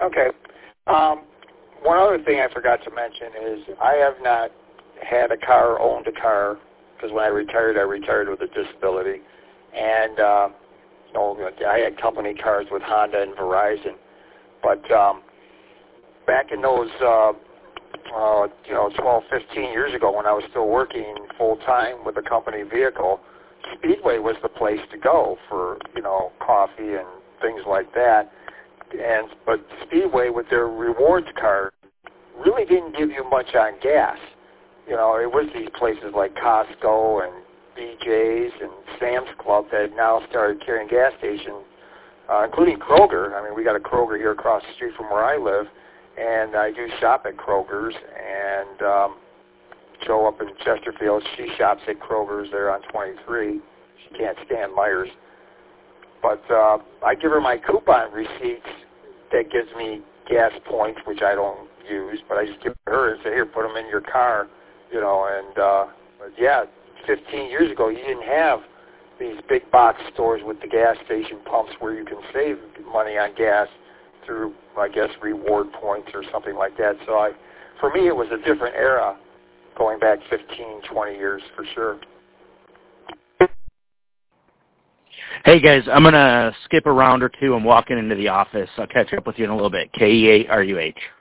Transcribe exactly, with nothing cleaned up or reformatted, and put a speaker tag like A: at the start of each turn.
A: Okay. Um, one other thing I forgot to mention is I have not had a car or owned a car because when I retired, I retired with a disability. And uh, you know, I had company cars with Honda and Verizon. But um, back in those, uh, uh, you know, twelve, fifteen years ago when I was still working full-time with a company vehicle, Speedway was the place to go for, you know, coffee and things like that. And but Speedway with their rewards card really didn't give you much on gas. You know, it was these places like Costco and B J's and Sam's Club that now started carrying gas stations, uh, including Kroger. I mean, we got a Kroger here across the street from where I live, and I do shop at Kroger's. And um, Joe up in Chesterfield, she shops at Kroger's there on twenty-three. She can't stand Myers. But uh, I give her my coupon receipts that gives me gas points, which I don't use, but I just give her and say, here, put them in your car, you know. And, uh, but yeah, fifteen years ago, you didn't have these big box stores with the gas station pumps where you can save money on gas through, I guess, reward points or something like that. So I, for me, it was a different era going back fifteen, twenty years for sure.
B: Hey, guys, I'm going to skip a round or two. I'm walking into the office. I'll catch up with you in a little bit. K E A R U H.